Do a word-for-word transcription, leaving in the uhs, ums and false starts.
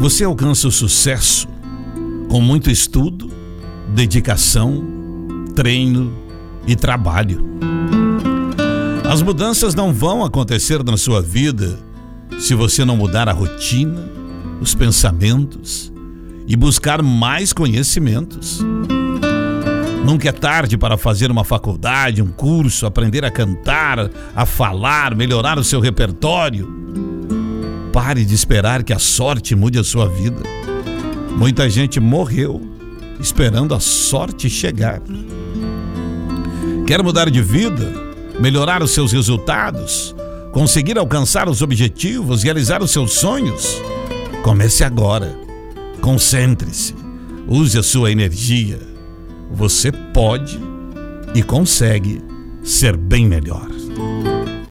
Você alcança o sucesso com muito estudo, dedicação, treino e trabalho. As mudanças não vão acontecer na sua vida se você não mudar a rotina, os pensamentos e buscar mais conhecimentos. Nunca é tarde para fazer uma faculdade, um curso, aprender a cantar, a falar, melhorar o seu repertório. Pare de esperar que a sorte mude a sua vida. Muita gente morreu esperando a sorte chegar. Quer mudar de vida, melhorar os seus resultados, conseguir alcançar os objetivos, realizar os seus sonhos? Comece agora. Concentre-se. Use a sua energia. Você pode e consegue ser bem melhor.